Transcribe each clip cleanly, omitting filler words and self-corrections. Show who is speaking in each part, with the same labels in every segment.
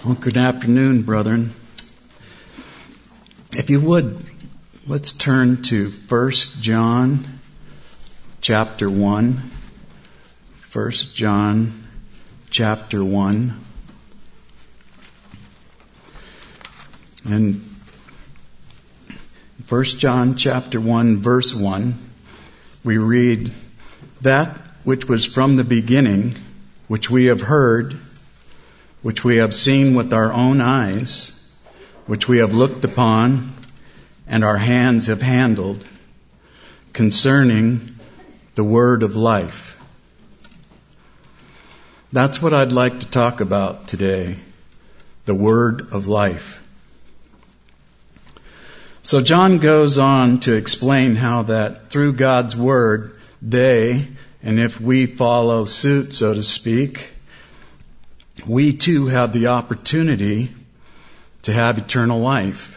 Speaker 1: Well, good afternoon, brethren. If you would, let's turn to 1 John chapter 1. 1 John chapter 1. And 1 John chapter 1 verse 1, we read, "That which was from the beginning, which we have heard, which we have seen with our own eyes, which we have looked upon, and our hands have handled, concerning the word of life." That's what I'd like to talk about today, the word of life. So John goes on to explain how that through God's word, and if we follow suit, so to speak, we too have the opportunity to have eternal life.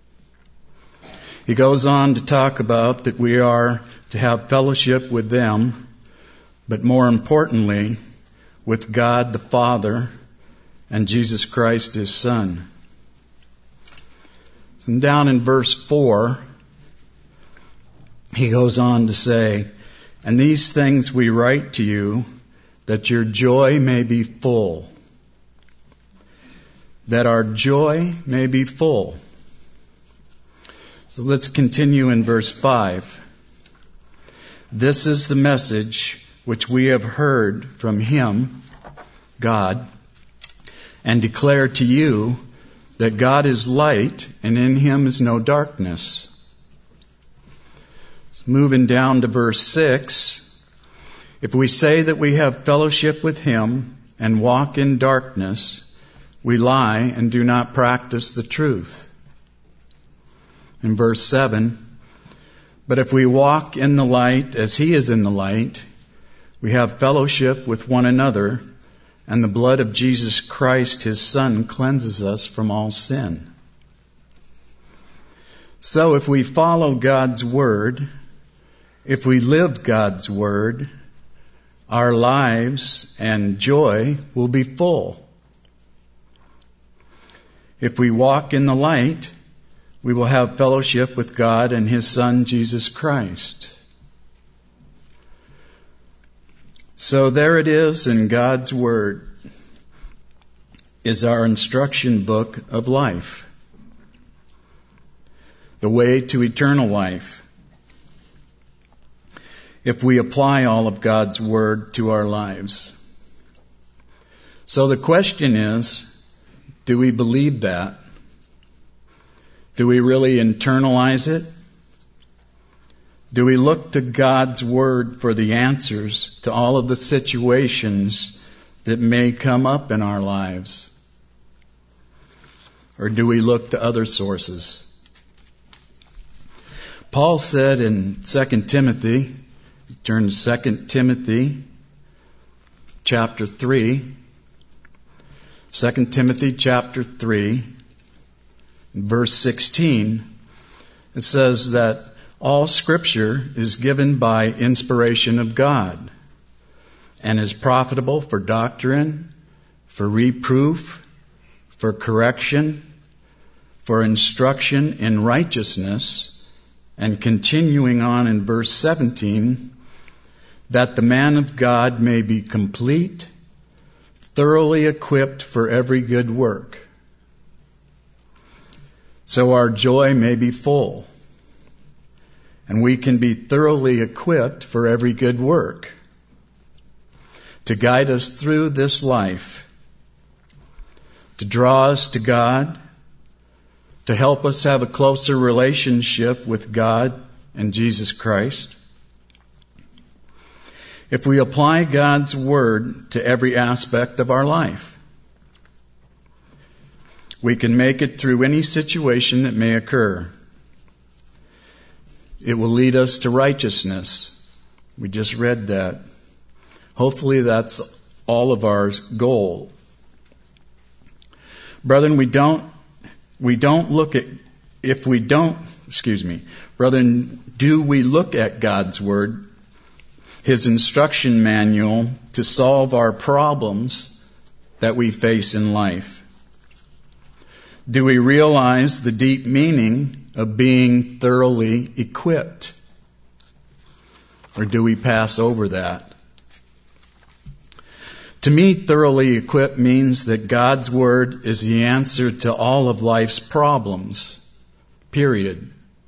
Speaker 1: He goes on to talk about that we are to have fellowship with them, but more importantly, with God the Father and Jesus Christ His Son. And down in verse 4, he goes on to say, "And these things we write to you, that your joy may be full." That our joy may be full. So let's continue in verse 5. "This is the message which we have heard from Him," God, "and declare to you that God is light and in Him is no darkness." Moving down to verse 6. "If we say that we have fellowship with Him and walk in darkness, we lie and do not practice the truth." In verse 7, "But if we walk in the light as He is in the light, we have fellowship with one another, and the blood of Jesus Christ, His Son, cleanses us from all sin." So if we follow God's word, if we live God's word, our lives and joy will be full. If we walk in the light, we will have fellowship with God and His Son, Jesus Christ. So there it is in God's Word, is our instruction book of life. The way to eternal life. If we apply all of God's Word to our lives. So the question is, do we believe that? Do we really internalize it? Do we look to God's Word for the answers to all of the situations that may come up in our lives? Or do we look to other sources? Paul said in 2 Timothy, turn to 2 Timothy chapter 3, 2 Timothy chapter 3, verse 16, it says that all Scripture is given by inspiration of God and is profitable for doctrine, for reproof, for correction, for instruction in righteousness, and continuing on in verse 17, that the man of God may be complete, thoroughly equipped for every good work. So our joy may be full, and we can be thoroughly equipped for every good work to guide us through this life, to draw us to God, to help us have a closer relationship with God and Jesus Christ. If we apply God's Word to every aspect of our life, we can make it through any situation that may occur. It will lead us to righteousness. We just read that. Hopefully that's all of our goal. Brethren, Brethren, do we look at God's Word, His instruction manual to solve our problems that we face in life? Do we realize the deep meaning of being thoroughly equipped? Or do we pass over that? To me, thoroughly equipped means that God's Word is the answer to all of life's problems. Period.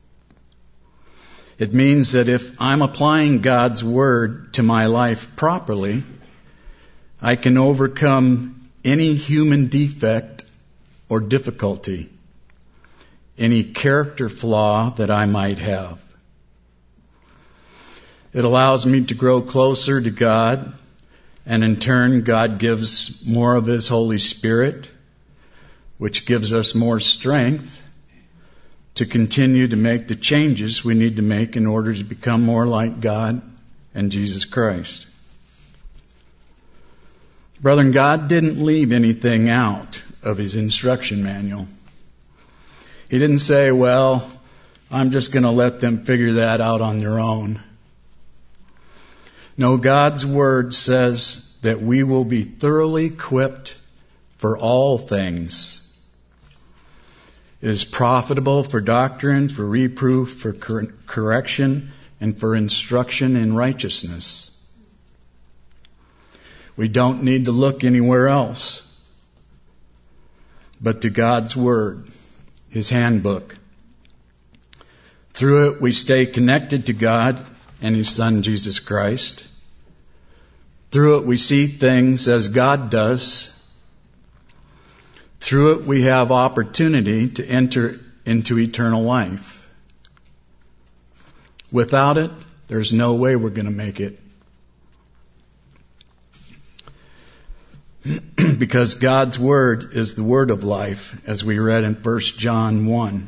Speaker 1: It means that if I'm applying God's Word to my life properly, I can overcome any human defect or difficulty, any character flaw that I might have. It allows me to grow closer to God, and in turn, God gives more of His Holy Spirit, which gives us more strength to continue to make the changes we need to make in order to become more like God and Jesus Christ. Brethren, God didn't leave anything out of His instruction manual. He didn't say, well, I'm just going to let them figure that out on their own. No, God's Word says that we will be thoroughly equipped for all things. It is profitable for doctrine, for reproof, for correction, and for instruction in righteousness. We don't need to look anywhere else but to God's Word, His handbook. Through it, we stay connected to God and His Son, Jesus Christ. Through it, we see things as God does. Through it, we have opportunity to enter into eternal life. Without it, there's no way we're going to make it. Because God's Word is the Word of life, as we read in 1 John 1.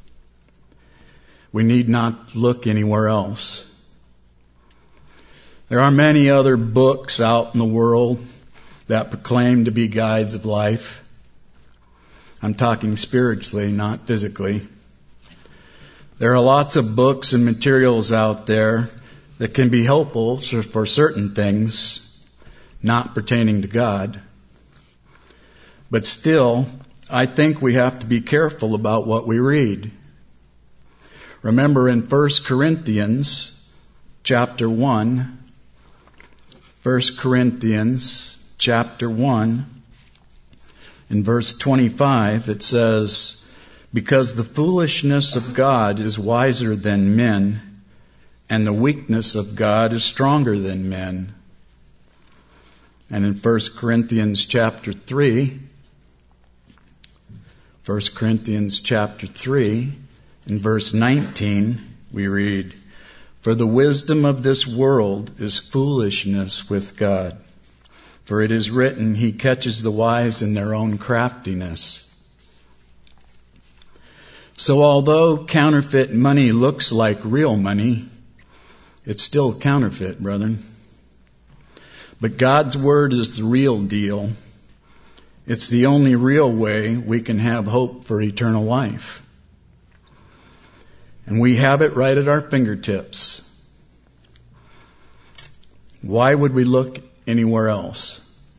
Speaker 1: We need not look anywhere else. There are many other books out in the world that proclaim to be guides of life. I'm talking spiritually, not physically. There are lots of books and materials out there that can be helpful for certain things, not pertaining to God. But still, I think we have to be careful about what we read. Remember in 1 Corinthians chapter 1, 1 Corinthians chapter 1, in verse 25, it says, because the foolishness of God is wiser than men, and the weakness of God is stronger than men. And in 1 Corinthians chapter 3, 1 Corinthians chapter 3, in verse 19, we read, for the wisdom of this world is foolishness with God. For it is written, He catches the wise in their own craftiness. So although counterfeit money looks like real money, it's still counterfeit, brethren. But God's Word is the real deal. It's the only real way we can have hope for eternal life. And we have it right at our fingertips. Why would we look anywhere else?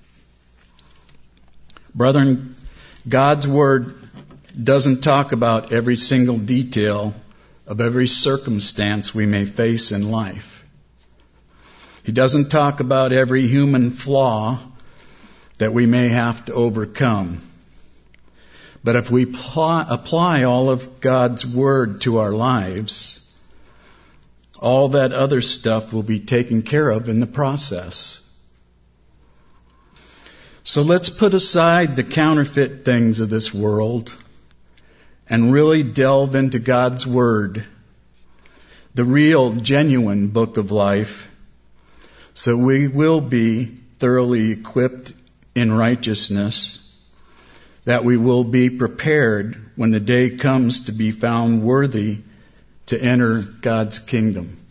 Speaker 1: Brethren, God's Word doesn't talk about every single detail of every circumstance we may face in life. He doesn't talk about every human flaw that we may have to overcome. But if we apply all of God's Word to our lives, all that other stuff will be taken care of in the process. So let's put aside the counterfeit things of this world and really delve into God's Word, the real, genuine book of life, so we will be thoroughly equipped in righteousness, that we will be prepared when the day comes to be found worthy to enter God's kingdom.